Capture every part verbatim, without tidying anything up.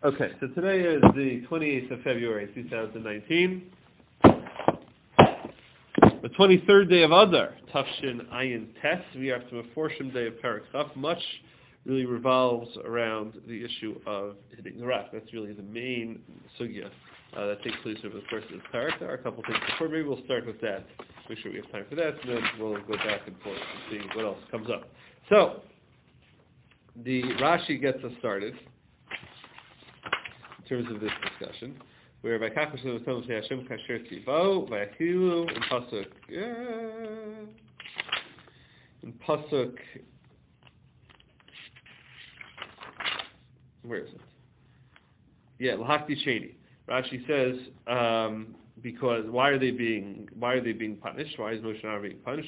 Okay, so today is the twenty-eighth of February, two thousand nineteen. The twenty-third day of Adar, Tafshin Ayin Tes. We are to a Forshim day of Perek Chaf. Much really revolves around the issue of hitting the rock. That's really the main sugya uh, that takes place over the course of this Perek. There are a couple things before. Maybe we'll start with that. Make sure we have time for that, and then we'll go back and forth and see what else comes up. So, the Rashi gets us started in terms of this discussion, where by Kakos of the Hashem Kasher Tzivo, by Achilu, in Pasuk, yeah, in Pasuk, where is it? Yeah, L'Hakti Sheni. Rashi says, um, because why are they being why are they being punished? Why is Moshe Rabbeinu being punished?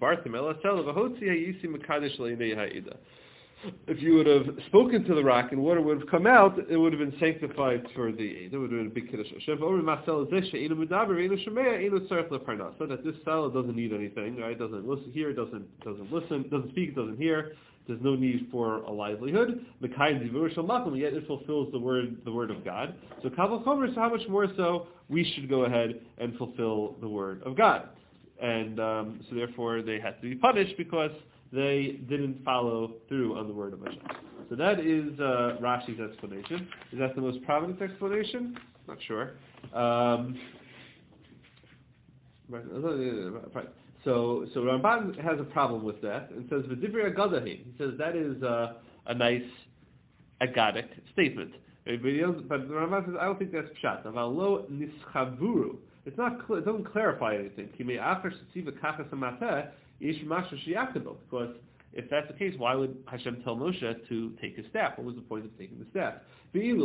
If you would have spoken to the rock and water would have come out, it would have been sanctified for the Eid. It would have been a big Kiddush Hashem. That this cell doesn't need anything, right? It doesn't listen here, it doesn't doesn't listen, doesn't speak, doesn't hear. There's no need for a livelihood. Yet it fulfills the word the word of God. So Kabbalah Chomer, so how much more so we should go ahead and fulfill the word of God. And um, so therefore they had to be punished because they didn't follow through on the word of Hashem. So that is uh, Rashi's explanation. Is that the most prominent explanation? Not sure. Um, right. So, so Ramban has a problem with that and says V'divrei Agadahin. He says that is uh, a nice agadic statement. But, but Ramban says I don't think that's pshat. Avalo nischavuru. It's not. It doesn't clarify anything. Because if that's the case, why would Hashem tell Moshe to take his staff? What was the point of taking the staff? And if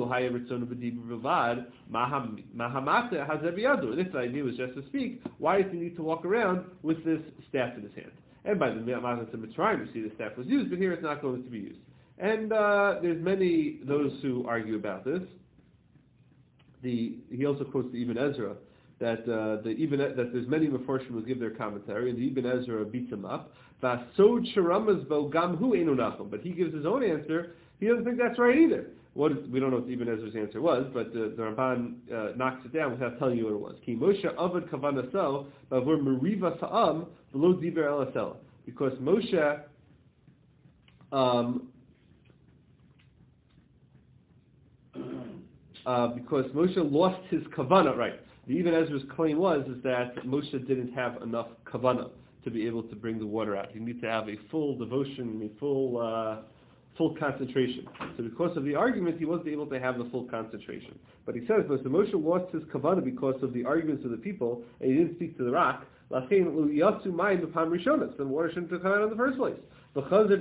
the idea was just to speak, why does he need to walk around with this staff in his hand? And by the Mazat of Mitzrayim, you see the staff was used, but here it's not going to be used. And uh, there's many those who argue about this. The he also quotes the Ibn Ezra. That uh, the Ibn that there's many Meforshim who give their commentary, and the Ibn Ezra beats him up. But he gives his own answer. He doesn't think that's right either. What is, we don't know what the Ibn Ezra's answer was, but uh, the Ramban uh, knocks it down without telling you what it was. Ki Moshe avad kavanasel bavur meriva sa'am v'lo diber elasel. Because Moshe um, uh, because Moshe lost his kavanah, right? The Ibn Ezra's claim was is that Moshe didn't have enough kavanah to be able to bring the water out. You need to have a full devotion, a full uh, full concentration. So because of the argument, he wasn't able to have the full concentration. But he says, but the Moshe lost his kavanah because of the arguments of the people, and he didn't speak to the rock. Then water shouldn't have come out in the first place. He says, um,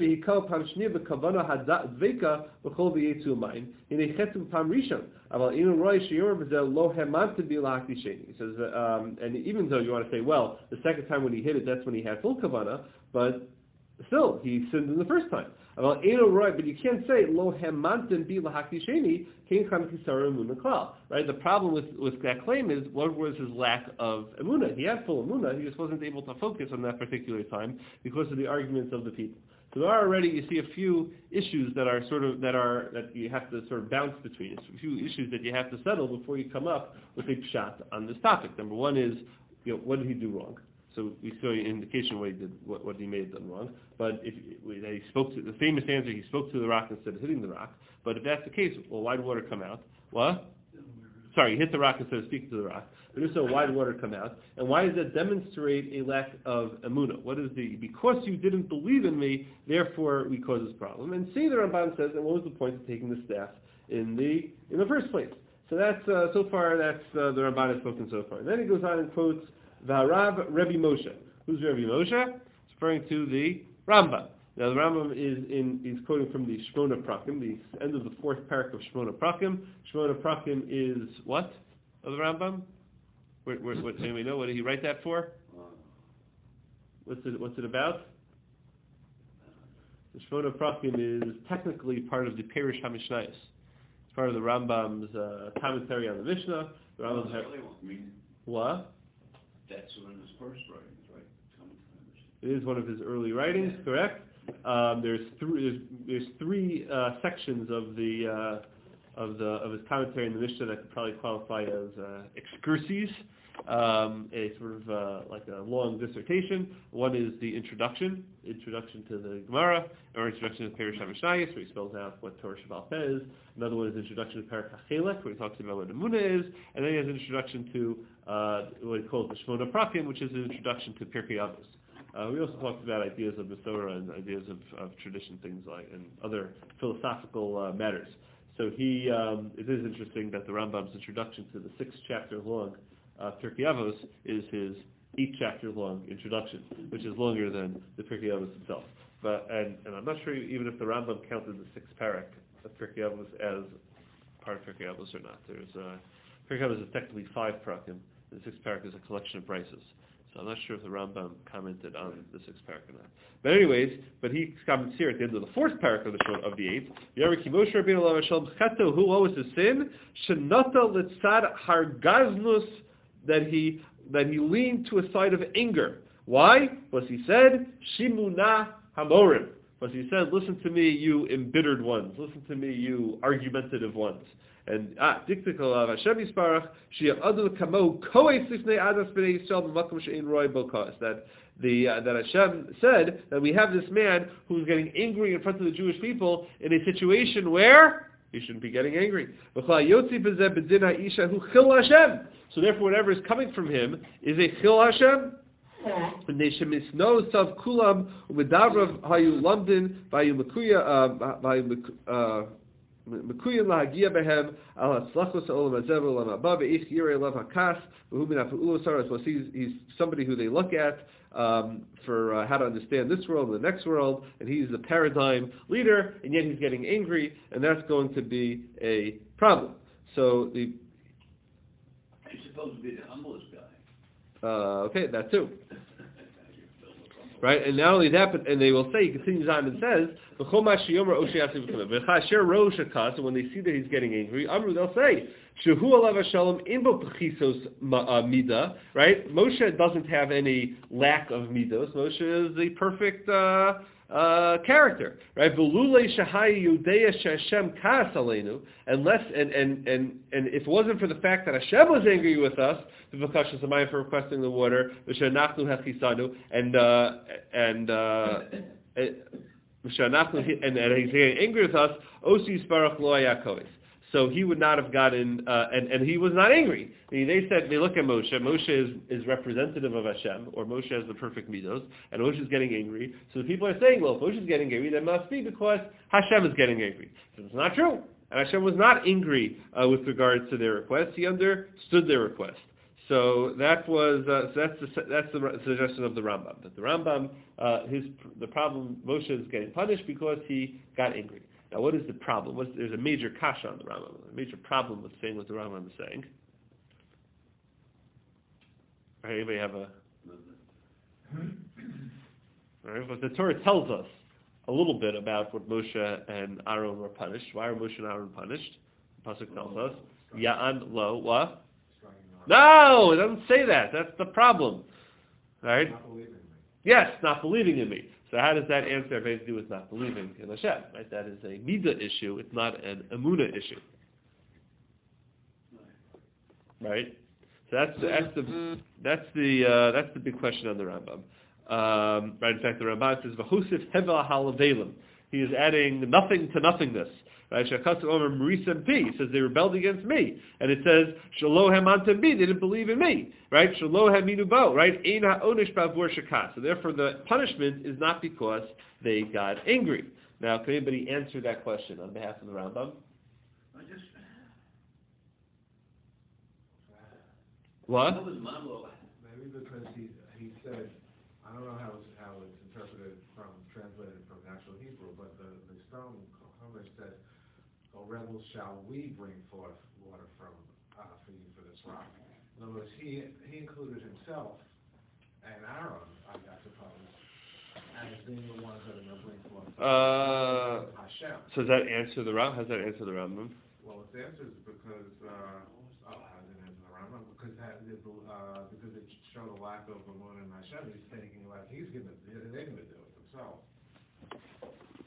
and even though you want to say, well, the second time when he hit it, that's when he had full kavanah, but still, he sinned in the first time. But you can't say lo hemantin bi lahakti sheni kein cham kisara emunah klal. Right? The problem with, with that claim is what was his lack of emunah? He had full emunah, he just wasn't able to focus on that particular time because of the arguments of the people. So there are already, you see, a few issues that are sort of that are that you have to sort of bounce between. It's a few issues that you have to settle before you come up with a pshat on this topic. Number one is, you know, what did he do wrong? So we saw an indication what he did, what, what he may have done wrong. But if he spoke to the famous answer, he spoke to the rock instead of hitting the rock. But if that's the case, well, why did water come out? What? Sorry, he hit the rock instead of speaking to the rock. But if so, why did water come out? And why does that demonstrate a lack of emunah? What is the because you didn't believe in me, therefore we caused this problem? And see, the Ramban says, and what was the point of taking the staff in the in the first place? So that's uh, so far that's uh, the Ramban has spoken so far. And then he goes on and quotes V'harav Rebbe Moshe. Who's Rebbe Moshe? It's referring to the Rambam. Now the Rambam is in is quoting from the Shmona Prakim, the end of the fourth parak of Shmona Prakim. Shmona Prakim is what of the Rambam? Where, where, what, anybody know what did he write that for? What's it What's it about? The Shmona Prakim is technically part of the Perish HaMishnayos. It's part of the Rambam's uh, commentary on the Mishnah. The Rambam has, what? That's one of his first writings, right? It is one of his early writings, correct? Um, there's three. There's, there's three uh, sections of the uh, of the of his commentary in the Mishnah that could probably qualify as uh, excurses, um, a sort of uh, like a long dissertation. One is the introduction, introduction to the Gemara, or introduction to Perush HaMishnayos, where he spells out what Torah Shabbat is. Another one is introduction to Perek HaChelek, where he talks about what Emunah is, and then he has an introduction to uh, what he calls the Shmona Prakim, which is an introduction to Pirkei Avos. Uh, we also talked about ideas of Masorah and ideas of, of tradition, things like, and other philosophical uh, matters. So he, um, it is interesting that the Rambam's introduction to the six chapter long uh, Pirkei Avos is his eight chapter long introduction, which is longer than the Pirkei Avos itself. But and, and I'm not sure even if the Rambam counted the six parak of Pirkei Avos as part of Pirkei Avos or not. There's uh, Pirkei Avos is technically five parakim, and the six parak is a collection of brises. So I'm not sure if the Rambam commented on the sixth parak or not. But anyways, but he comments here at the end of the fourth parak of the of the eighth. Moshe Rabbeinu Alav Shalom Chato, who what was his sin? Shenata litzad hargaznus, that he that he leaned to a side of anger. Why? Was he said Shimuna Hamorim? Was he said, listen to me, you embittered ones. Listen to me, you argumentative ones. And ah, diktikal of Hashem Yisparach, Shia Adul Kamo Koei Sifnei Adas Bnei Yisrael B'Makom She'ein Roi Bokas. That the uh, that Hashem said that we have this man who's getting angry in front of the Jewish people in a situation where he shouldn't be getting angry. So therefore, whatever is coming from him is a Chil Hashem. And they shemisno sav kulam umedavrav hayu lamdin vayu mekuya vayu mekuya lahagia behem al haslachos olam hazev olam haba ve'ich yirei lev hakas v'hu min ha'peulos haras. Well, he's he's somebody who they look at um, for uh, how to understand this world and the next world, and he's the paradigm leader, and yet he's getting angry, and that's going to be a problem. So the he's supposed to be the humblest guy. Uh, okay, that too. Right, and not only that, but and they will say, he continues on and says, and when they see that he's getting angry, Amru, they'll say, right? Moshe doesn't have any lack of midos. Moshe is the perfect uh, uh, character, right? Unless and, and and and if it wasn't for the fact that Hashem was angry with us, the Vakashas Amayim for requesting the water, and uh, and uh, and and he's angry with us, Osi Sparach Lo Yakois. So he would not have gotten, uh, and, and he was not angry. I mean, they said, they look at Moshe. Moshe is, is representative of Hashem, or Moshe has the perfect midos, and Moshe is getting angry. So the people are saying, well, if Moshe is getting angry, that must be because Hashem is getting angry. So it's not true. And Hashem was not angry uh, with regard to their request. He understood their request. So that was uh, so that's the that's the suggestion of the Rambam. That the Rambam, uh, his the problem, Moshe is getting punished because he got angry. Now, what is the problem? What's, there's a major kasha on the Rambam, a major problem with saying what the Rambam is saying. All right, anybody have a... All right, but the Torah tells us a little bit about what Moshe and Aaron were punished. Why are Moshe and Aaron punished? The Pasuk tells us. Ya'an lo, what? No, it doesn't say that. That's the problem. All right? Not believing me. Yes, not believing in me. So how does that answer have anything to do with not believing in Hashem? Right? That is a midah issue. It's not an emunah issue. Right? So that's the that's the that's the, uh, that's the big question on the Rambam. Um, right? In fact, the Rambam says v'husif hevel halavelim. He is adding nothing to nothingness. Right? Shakasu Omer Marisam P. He says they rebelled against me, and it says Shalo Hamantem B. They didn't believe in me. Right? Shalo Haminu Bo. Right? Ein ha'onish bavur shakas. So therefore, the punishment is not because they got angry. Now, can anybody answer that question on behalf of the Rambam? I just what? Maybe because he he said, I don't know how it's, how it's interpreted from translated from actual Hebrew, but the the stone Chumash said, "O rebels, shall we bring forth water from uh, for you for this rock?" In other words, he he included himself and Aaron, I, I suppose, as being the ones that are going to bring forth uh, Hashem. So does that answer the Rambam? Has that answer the Rambam? Well, its answer is because uh, oh, has it answered the Rambam? Because that, uh, because it showed a lack of Amun and Hashem. He's thinking like he's going to they're going to do it themselves.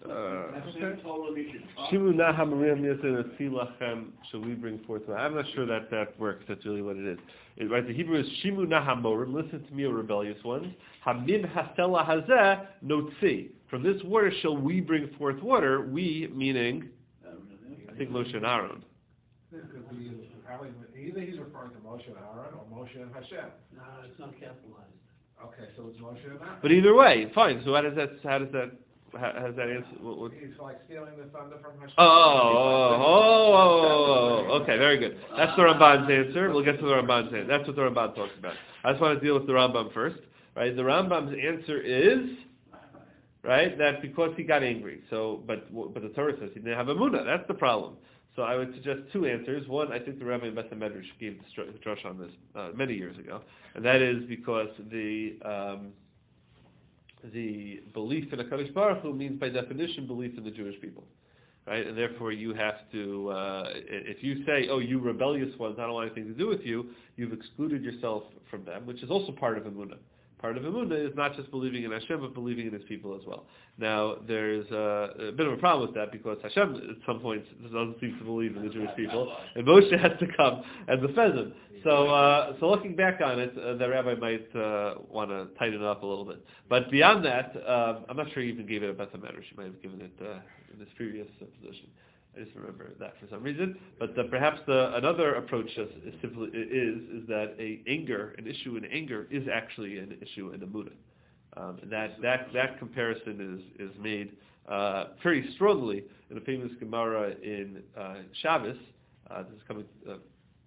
Uh, okay. Hashem told him he should talk. Shimu Naham Miriam Yisrael Silachem. Shall we bring forth? I'm not sure that that works. That's really what it is. It, right? The Hebrew is Shimu Naham Morim. Listen to me, O rebellious ones. Hamim Hasela Hazeh Notzi. From this water shall we bring forth water. We meaning, I think Moshe and Aaron. This could be probably either he's referring to Moshe and Aaron or Moshe and Hashem. No, it's not capitalized. Okay, so it's Moshe and Aaron. But either way, fine. So how does that? How does that? How, how does that answer? What, what? He's like stealing the thunder from Hashem. Oh, oh, oh, oh, oh, okay, very good. That's the Ramban's answer. We'll get to the Ramban's answer. That's what the Ramban talks about. I just want to deal with the Rambam first, right? The Rambam's answer is, right, that because he got angry. So, but but the Torah says he didn't have emunah. That's the problem. So I would suggest two answers. One, I think the Rabbi in Beth Medrash gave the drush on this uh, many years ago, and that is because the um, the belief in HaKadosh Baruch Hu means by definition belief in the Jewish people, right? And therefore you have to, uh, if you say, oh, you rebellious ones, I don't want anything to do with you, you've excluded yourself from them, which is also part of emunah. Part of emunah is not just believing in Hashem, but believing in His people as well. Now, there's a, a bit of a problem with that because Hashem, at some points, doesn't seem to believe in the Jewish people, and Moshe has to come and defend them. So, uh, so looking back on it, uh, the rabbi might uh, want to tighten it up a little bit. But beyond that, uh, I'm not sure he even gave it a Beth Medrash. She might have given it uh, in his previous uh, position. I just remember that for some reason. But uh, perhaps the, another approach is, is simply is is that a anger, an issue in anger, is actually an issue in emunah. Um, and that, that that comparison is is made uh, very strongly in a famous Gemara in uh, Shabbos. Uh, this is coming. Uh,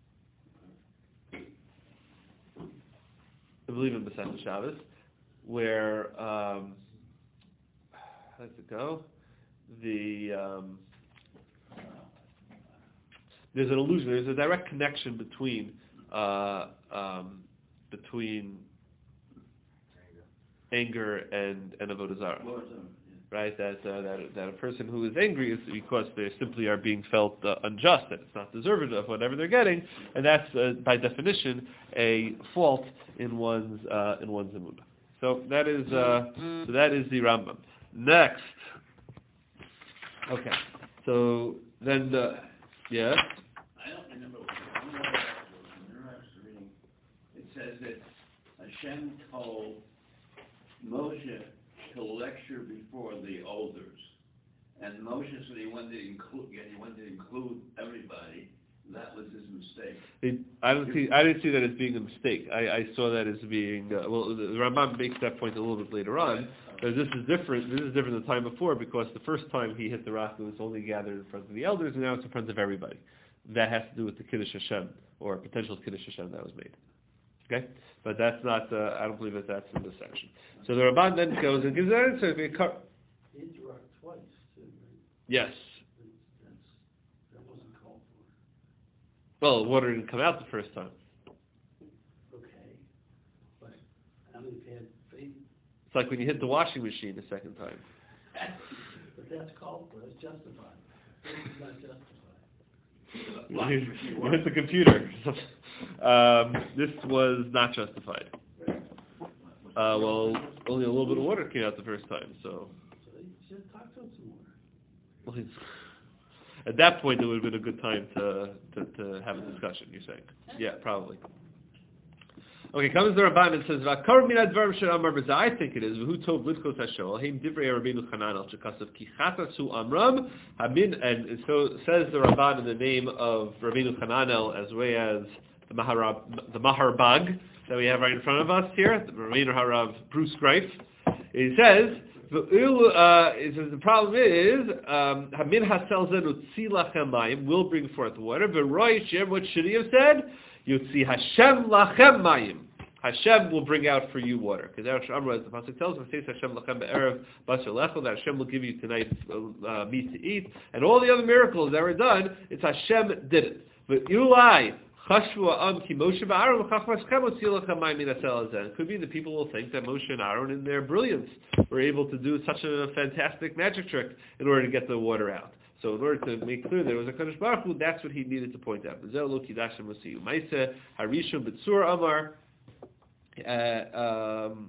I believe in Masechet Shabbos, where um, how does it go? The um, there's an illusion. There's a direct connection between uh, um, between anger and and avodah zarah, right? That, uh, that that a person who is angry is because they simply are being felt uh, unjust, that it's not deserving of whatever they're getting, and that's uh, by definition a fault in one's uh, in one's emunah. So that is uh, so that is the Rambam. Next, okay. So then, uh, yeah. I don't remember what the reading. It says that Hashem told Moshe to lecture before the elders, and Moshe said he wanted to include he wanted to include everybody. That was his mistake. It, I don't see. I didn't see that as being a mistake. I, I saw that as being uh, well. The Rambam makes that point a little bit later on. But this is different. This is different than the time before because the first time he hit the rock, it was only gathered in front of the elders, and now it's in front of everybody. That has to do with the Kiddush Hashem or potential Kiddush Hashem that was made. Okay, but that's not. Uh, I don't believe that that's in this section. So the Ramban then goes and gives an answer. He hit the rock twice, too, right? Yes. That's, that wasn't called for. Well, water didn't come out the first time. Okay, but I mean, if you had faith, It's like when you hit the washing machine the second time. but that's called for. That's justified. Faith is not justified. You, you hit the computer. um, this was not justified. Uh, well, only a little bit of water came out the first time, so. So you should talk to him some more. Well, he's, at that point, it would have been a good time to, to, to have a discussion, you're saying. Yeah, probably. Okay, comes the Rabban and says, I think it is, V'hu tov lidkos hashol, heim divrei Rabbeinu Chananel, shekasav ki chatasu amram, hamin, and so says the Rabban in the name of Rabbeinu Chananel, as well as the, Maharab, the Maharbag, that we have right in front of us here, the Rabbeinu Harav Bruce Greif. He says, uh, he says the problem is, hamin hasel zenu tzilachem mayim, will bring forth water, v'roi shem, what should he have said? Yotzi Hashem lachem mayim. Hashem will bring out for you water. Because as the pasuk tells us, Hashem lachem be'erev basar lechel, that Hashem will give you tonight uh, meat to eat. And all the other miracles that were done, it's Hashem did it. But Ulai, chashvu am ki Moshe v'Aaron l'chachmaschem otzi lachem mayim min hasel hazeh. It could be that people will think that Moshe and Aaron, in their brilliance, were able to do such a fantastic magic trick in order to get the water out. So in order to make clear there was a Kadosh Baruch Hu, that's what he needed to point out. Harishon B'tzur Amar. Uh, um,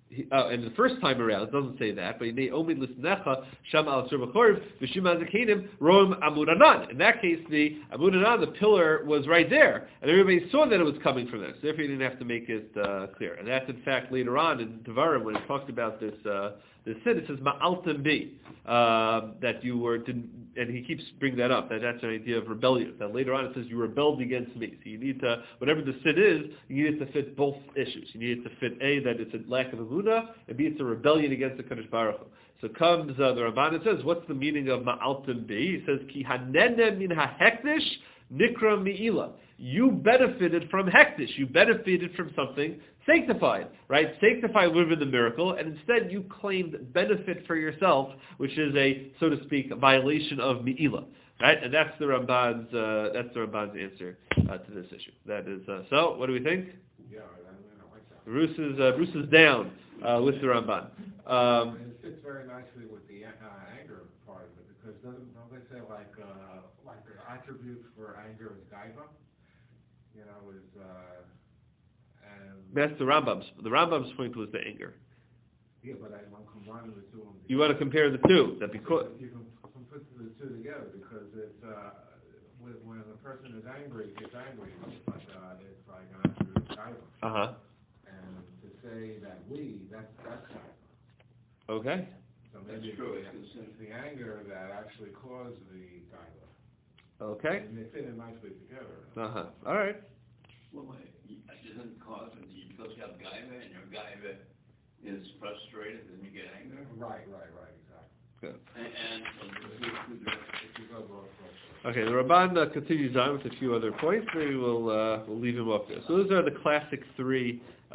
He, uh, and the first time around, it doesn't say that, but they only listenecha sham al surbachorim v'shima zakenim roim amud anan. In that case, the amud anan, the pillar, was right there, and everybody saw that it was coming from there. So therefore, you didn't have to make it uh, clear. And that's in fact later on in Devarim when it talks about this uh, this sin. It says ma'altem bi uh, that you were, didn't, and he keeps bringing that up. That that's an idea of rebellion. That later on it says you rebelled against me. So you need to, whatever the sin is, you need it to fit both issues. You need it to fit a that it's a lack of emunah, and b it's a rebellion against the Kadosh Baruch Hu. So comes uh, the Ramban and says, what's the meaning of ma'altem bi? He says ki hanene min hahektish nikra mi'ila. You benefited from hektish. You benefited from something sanctified, right? Sanctified would have been the miracle, and instead you claimed benefit for yourself, which is a, so to speak, a violation of mi'ila, right? And that's the Ramban's, uh, that's the Ramban's answer uh, to this issue. That is, uh, so, what do we think? Yeah, I, I like that. Bruce is, uh, Bruce is down uh, with the Ramban. Um, it fits very nicely with the uh, anger part of it, because doesn't, don't they say like, uh, like the attributes for anger is gaiva? You know, is, uh, and... that's the Rambam's. The Rambam's point was the anger. Yeah, but I, I'm combining the two of them. You want to compare the two. That because... You can put the two together, because it's, uh, when, when a person is angry, gets angry, it's like, uh, it's like an attribute of gaiva. Uh-huh. And to say that we, that's, that's gaiva. Okay. So maybe That's true. it's, the, it's the anger that actually caused the gaiva. Okay. And they fit in nicely together. Uh-huh. All right. Well, wait, it doesn't cause it, because you have gaiva, and your gaiva is frustrated, and you get anger. Right, right, right, exactly. Good. And, and If you go both ways. Okay, the Ramban uh, continues on with a few other points. Maybe we'll uh, we'll leave him up there. So those are the classic three uh,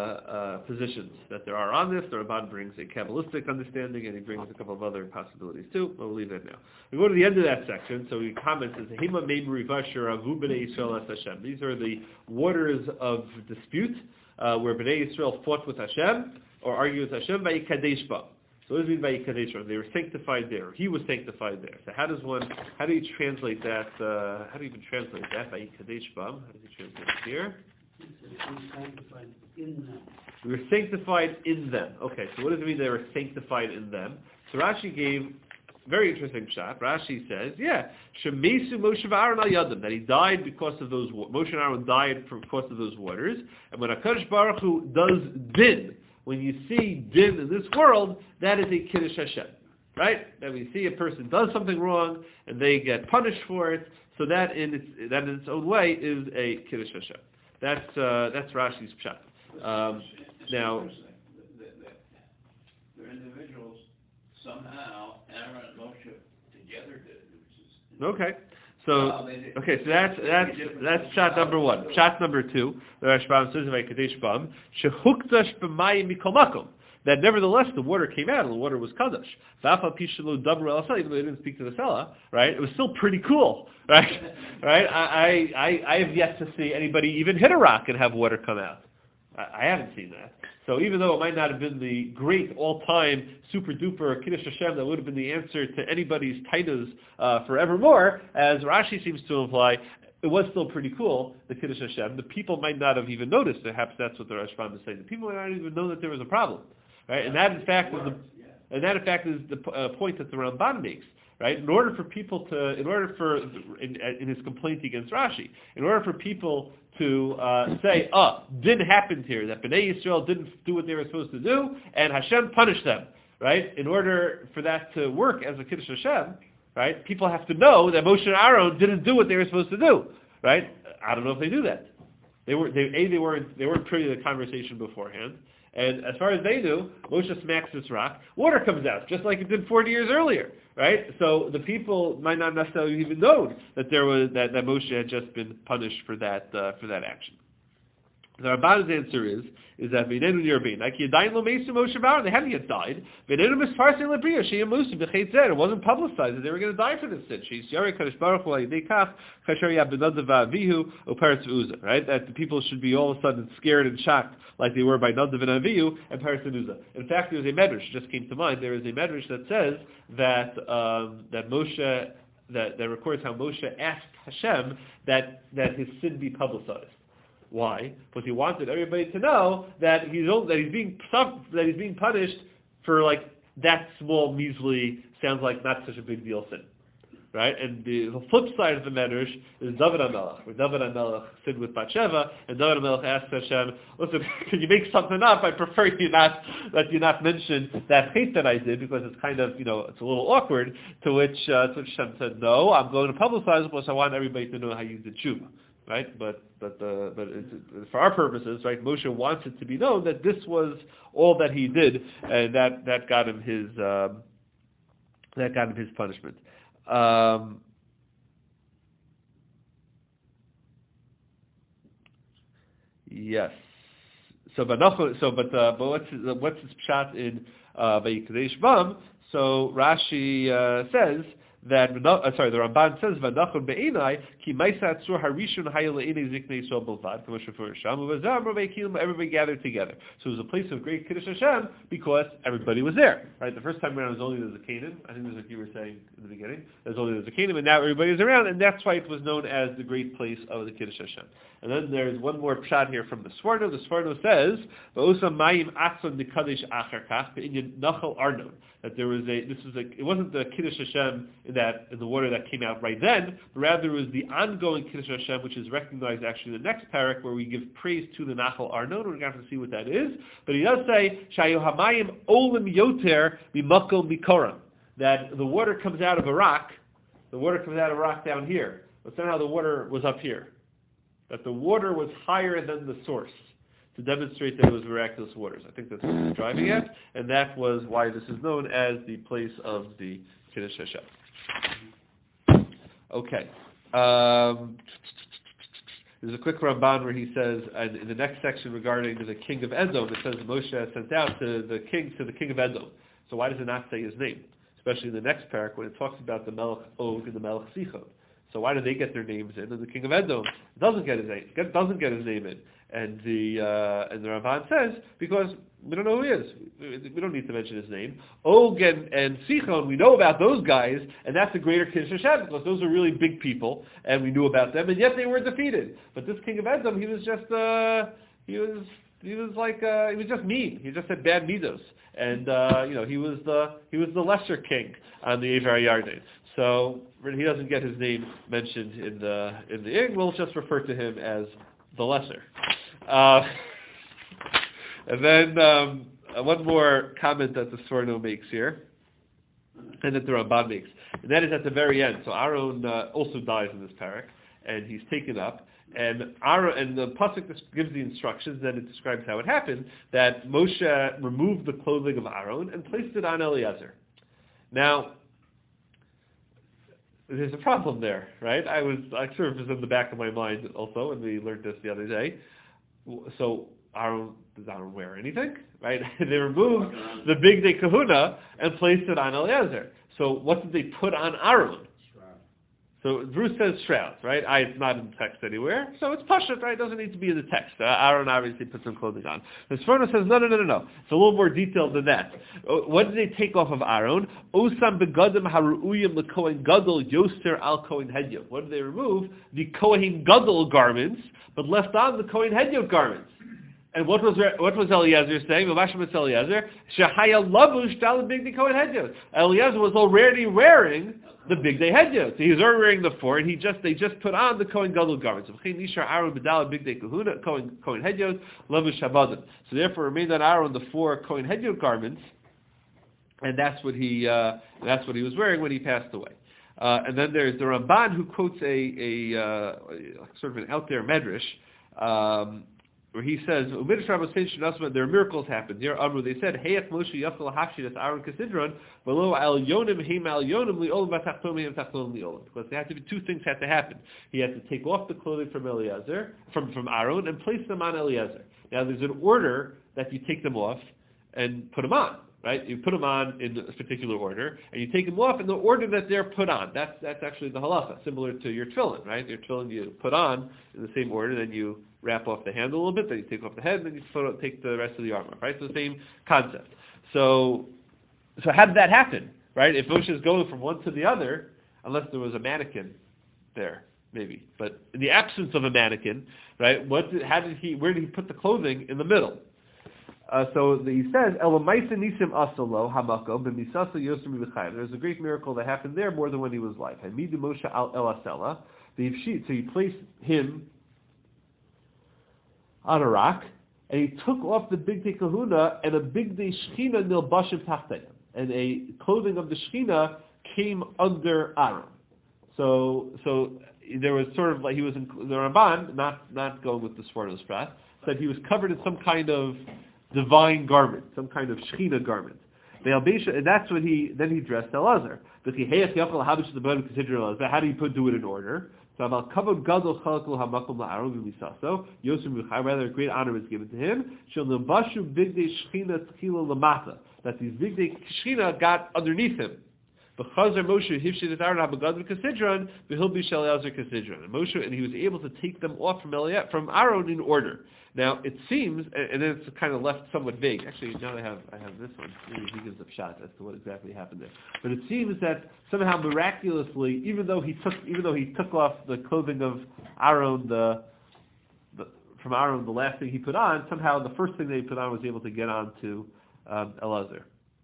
uh, positions that there are on this. The Ramban brings a Kabbalistic understanding, and he brings a couple of other possibilities too. But we'll leave that now. We go to the end of that section. So he comments as Hema Meimri Vasher Avu Bnei Yisrael Es Hashem. These are the waters of dispute uh, where Bnei Yisrael fought with Hashem or argued with Hashem by Kadesh Ba. So what does it mean by Yikadesh? They were sanctified there. He was sanctified there. So how does one, how do you translate that, uh, how do you even translate that by Yikadesh Bam? How does he translate it here? He said he was sanctified in them. We were sanctified in them. Okay, so what does it mean they were sanctified in them? So Rashi gave a very interesting shot. Rashi says, yeah, Shemesu Moshe V'Aaron al Yadim, that he died because of those, Moshe and Aaron died because of those waters. And when HaKadosh Baruch Hu does din, when you see din in this world, that is a Kiddush Hashem, right? That we see a person does something wrong and they get punished for it, so that in its that in its own way is a Kiddush Hashem. That's uh, that's Rashi's pshat. Um, now, they're individuals. Somehow, Aaron and Moshe together did it. Which is okay. So okay, so that's that's that's shot number one. Shot number two, the Rashbam says by Kadesh Bam, shehukdash b'mayim mikol makom. That nevertheless the water came out and the water was kadosh. V'afal pishalu dabru el sela, even though they didn't speak to the Sela, right? It was still pretty cool, right? Right? I I I have yet to see anybody even hit a rock and have water come out. I, I haven't seen that. So even though it might not have been the great all-time super-duper Kiddush Hashem that would have been the answer to anybody's tainas uh, forevermore, as Rashi seems to imply, it was still pretty cool, the Kiddush Hashem. The people might not have even noticed. Perhaps that's what the Rashbam is saying. The people might not even know that there was a problem, right? And that, in fact, is the and that, in fact, is the uh, point that the Ramban makes. Right? In order for people to, in order for, in, in his complaint against Rashi, in order for people to uh, say, oh, didn't happen here, that Bnei Yisrael didn't do what they were supposed to do, and Hashem punished them, right? In order for that to work as a Kiddush Hashem, right, people have to know that Moshe and Aaron didn't do what they were supposed to do, right? I don't know if they do that. They were, they, A, they weren't, they weren't privy to the conversation beforehand, and as far as they knew, Moshe smacks this rock, water comes out, just like it did forty years earlier. Right? So the people might not necessarily even know that there was that, that Moshe had just been punished for that uh, for that action. The Ramban's answer is is that V'nenu Nirbein, like Yadayin Lo Meisu Moshe V'Aaron, they hadn't yet died. V'nenu Misparsin Lebriya She'em Musu B'Cheit Zed. It wasn't publicized that they were going to die for this sin. She's Yari Kadosh Baruch Hu Yidei Kach Kasher Yab Benadav V'Avihu Uperetz V'Uza. Right? That the people should be all of a sudden scared and shocked like they were by Nadav and Avihu and Peretz and Uza. In fact, there is a medrash just came to mind. There is a medrash that says that um, that Moshe that, that records how Moshe asked Hashem that that his sin be publicized. Why? Because he wanted everybody to know that he's only, that he's being that he's being punished for like that small, measly, sounds like not such a big deal sin. Right? And the, the flip side of the medrash is David HaMelech, where David HaMelech sinned with Bathsheba, and David HaMelech asked Hashem, listen, can you make something up? I prefer you not, that you not mention that hate that I did, because it's kind of, you know, it's a little awkward, to which, uh, to which Hashem said, no, I'm going to publicize it, because I want everybody to know how you did tshuva. Right? But, but, uh, but it's, for our purposes, right, Moshe wants it to be known that this was all that he did, and that, that got him his, um, that got him his punishment. Um, yes. So, but so, but uh, but what's what's his pshat in uh, Vayikadesh Bam? So Rashi uh, says that uh, sorry, the Ramban says V'nachon be'enai ki ma'isa tzur harishon hayel le'enei ziknei Yisrael b'lvad k'moshe for Hashem u'vazam ravei kilim, everybody gathered together. So it was a place of great kiddush Hashem because everybody was there. Right, the first time around was only the Zakanim. I think that's what you were saying in the beginning. There's only the Zakanim, and now everybody is around, and that's why it was known as the great place of the kiddush Hashem. And then there's one more pshat here from the Sforno. The Sforno says V'osa mayim atzon nikadesh achar kach be'inyan nachal arnon. That there was a, this was a, it wasn't the Kiddush Hashem in that, in the water that came out right then, but rather it was the ongoing Kiddush Hashem, which is recognized actually in the next parak, where we give praise to the Nachal Arnon. We're going to have to see what that is. But he does say, Shayu hamayim olim yoter mimakom mikoram. That the water comes out of a rock, the water comes out of a rock down here, but somehow the water was up here. That the water was higher than the source, to demonstrate that it was miraculous waters. I think that's what he's driving at, and that was why this is known as the place of the Kiddush Hashem. Okay. Um, there's a quick Ramban where he says, and in the next section regarding the king of Edom, it says Moshe sent out to the king to the king of Edom. So why does it not say his name? Especially in the next parak when it talks about the Melech Og and the Melech Sichon. So why do they get their names in? And the king of Edom doesn't get his name. Doesn't get his name in. And the uh, and the Ramban says because we don't know who he is. We, we don't need to mention his name. Og and, and Sichon, we know about those guys, and that's a greater Kiddush Hashem because those are really big people, and we knew about them, and yet they were defeated. But this king of Edom, he was just uh, he was he was like uh, he was just mean. He just had bad midos, and uh, you know he was the he was the lesser king on the Avar Yarden. So he doesn't get his name mentioned in the in the Ing. We'll just refer to him as the lesser. Uh, and then um, one more comment that the Sforno makes here, and that the Ramban makes, and that is at the very end. So Aaron uh, also dies in this parak, and he's taken up. And Aaron, and the pasuk gives the instructions, then it describes how it happened, that Moshe removed the clothing of Aaron and placed it on Eliezer. Now, there's a problem there, right? I was, I sort of was in the back of my mind also when we learned this the other day. So Aaron, does Aaron wear anything, right? They removed the big day kahuna and placed it on Eliezer. So what did they put on Aaron? So Bruce says shrouds, right? I, it's not in the text anywhere. So it's pashut, right? It doesn't need to be in the text. Uh, Aaron obviously put some clothing on. The Sforno says, no, no, no, no, no. It's a little more detailed than that. Uh, what did they take off of Aaron? Osam begadim haru'uyim lekohen gadol yoster al kohen hedyot. What did they remove? The kohen gadol garments, but left on the kohen hedyot garments. And what was what was Eliezer saying? Eliezer Eliezer was already wearing the big day hedyot. So he was already wearing the four, and he just they just put on the Kohen Gadol garments. So therefore, remained on Aaron the four Kohen hedyot garments, and that's what he uh, that's what he was wearing when he passed away. Uh, and then there's the Ramban who quotes a, a uh, sort of an out there medrash. Um, where he says, there are miracles happened. Here, Amru, they said, Heyat Moshe Yafel Hashi, that's Aaron Kasidron, below Al Yonim, Heim Al Yonim, Li'olim Batachtom, Heim Tachtom, Li'olim. Because they had to be, two things had to happen. He had to take off the clothing from Eliezer, from, from Aaron, and place them on Eliezer. Now, there's an order that you take them off and put them on. Right? You put them on in a particular order, and you take them off in the order that they're put on. That's that's actually the halacha, similar to your tefillin, right? Your tefillin you put on in the same order, then you wrap off the handle a little bit, then you take off the head, and then you put, take the rest of the arm off, right? So the same concept. So, so how did that happen, right? If Moshe is going from one to the other, unless there was a mannequin there, maybe. But in the absence of a mannequin, right? What? Did, how did he? Where did he put the clothing in the middle? Uh, so the, he says, nisim asalo hamako b'misasa yosem b'chayim. There's a great miracle that happened there more than when he was alive. Hamidu Moshe al elasela. The so he placed him on a rock, and he took off the bigdei kahuna, and a bigdei shechina nilbashim tachtayim, and a clothing of the shechina came under Aaron. So, so there was sort of like he was in the Ramban, not not going with the Sforno Sprat, said he was covered in some kind of divine garment, some kind of shechina garment. And that's what he then he dressed Elazar. But how do you put do it in order? So about kavod gadol chalakol hamakom la'aron v'misaso yosem v'chai. Rather, a great honor is given to him. Shel nembashu bigdei shechina tchila lamata. That these bigdei shechina got underneath him. B'chazer Moshe hivshid et Aaron haBagad v'kasidron v'hilbi shel Elazar kasidron. And Moshe, and he was able to take them off from Eliat, from Aaron in order. Now it seems, and then it's kind of left somewhat vague. Actually, now I have I have this one. Maybe he gives a shot as to what exactly happened there. But it seems that somehow miraculously, even though he took even though he took off the clothing of Aaron, the, the from Aaron, the last thing he put on, somehow the first thing that he put on was able to get on to um, Elazar.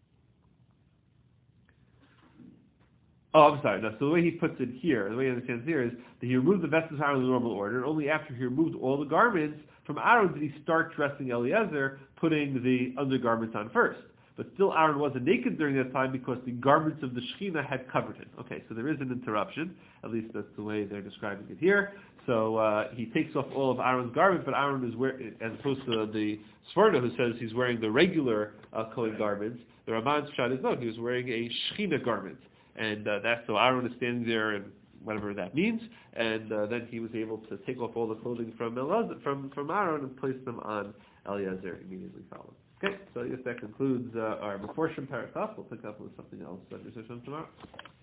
Oh, I'm sorry. No, so the way he puts it here, the way he understands here is that he removed the vestments of Aaron in the normal order, and only after he removed all the garments from Aaron did he start dressing Eliezer, putting the undergarments on first. But still Aaron wasn't naked during that time because the garments of the Shekhinah had covered him. Okay, so there is an interruption. At least that's the way they're describing it here. So uh, he takes off all of Aaron's garments, but Aaron is wearing, as opposed to the Sforno who says he's wearing the regular uh, Kohen garments, the Ramban's shot is no, he was wearing a Shekhinah garment. And uh, that's so Aaron is standing there and whatever that means, and uh, then he was able to take off all the clothing from Elazar, from from Aaron and place them on Eliezer immediately following. Okay, so I guess that concludes uh, our Meforshim Parakaf. We'll pick up with something else uh, tomorrow.